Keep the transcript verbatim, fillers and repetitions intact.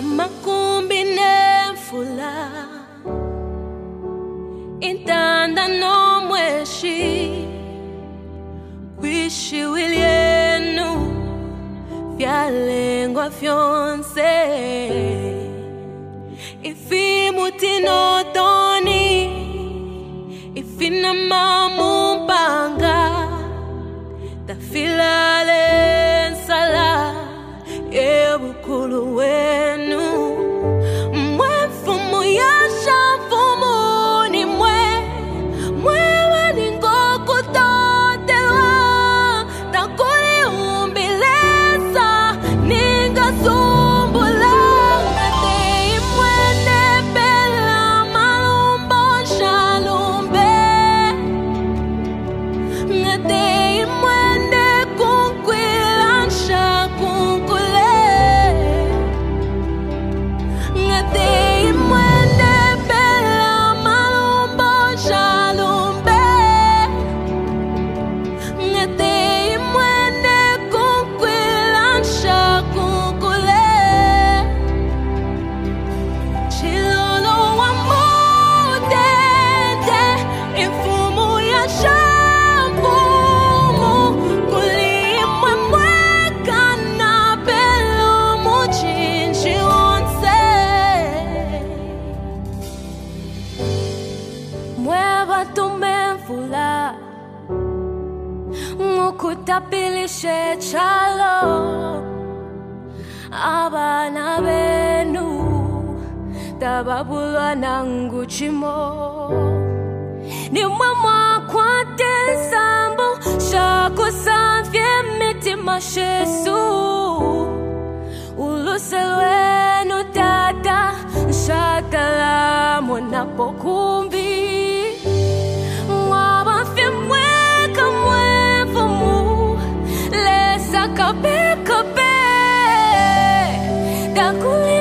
Amakumbi nefula intanda nomweshi wishi wilienu vyalengwa fyonse ifi mutino toni ifi na mamumpanga tafilale nsala yebukulu wenu mwefumu yasha fumu ni mwe mwewe ningokutotelwa takuli umbilesa ningasumbula ngate imwene bela malumbo shalumbe ngate imwene kunkwilansha kunkule ngate imwene bela malumbo shalumbe ngate imwene kunkwilansha kunkule chilolo wa mudende imfumu ya shamfumu kulimwe mwekana pelo muchinchi wonse mweba tumemfula mukutapilishe chalo abana benu tababulwa nanguchimo nimwe mwakwate nsambo shakusamfye mitima shesu uluselwenu tata nshatala munapokumbi mwabafye mweka mwefumu lesa kape kape dakuli